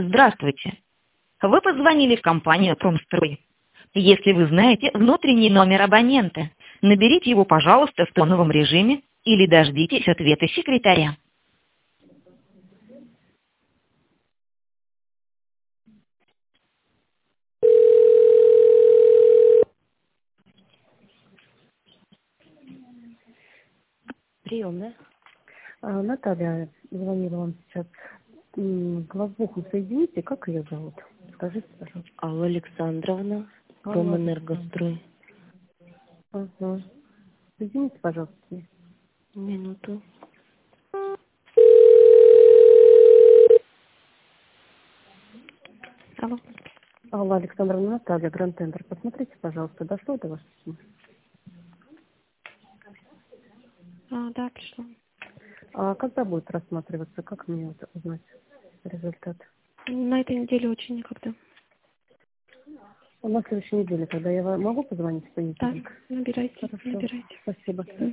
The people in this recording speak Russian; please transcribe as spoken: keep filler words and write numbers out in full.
Здравствуйте. Вы позвонили в компанию «Промстрой». Если вы знаете внутренний номер абонента, наберите его, пожалуйста, в тоновом режиме или дождитесь ответа секретаря. Приемная. А, Наталья звонила вам сейчас. М, Главбуху соедините. Как ее зовут? Скажите, пожалуйста. Алла Александровна, Алла Промэнергострой. Ага. Соедините, пожалуйста. с ней. Минуту. Алло. Алла Александровна, Наталья, Гранд Тендер. Посмотрите, пожалуйста, дошло до вас письмо? А, да, пришло. А когда будет рассматриваться? Как мне это узнать результат? На этой неделе очень никогда. На следующей неделе, когда я вам могу позвонить в Да, понедельник? набирайте, Хорошо. набирайте. Спасибо. Мгм.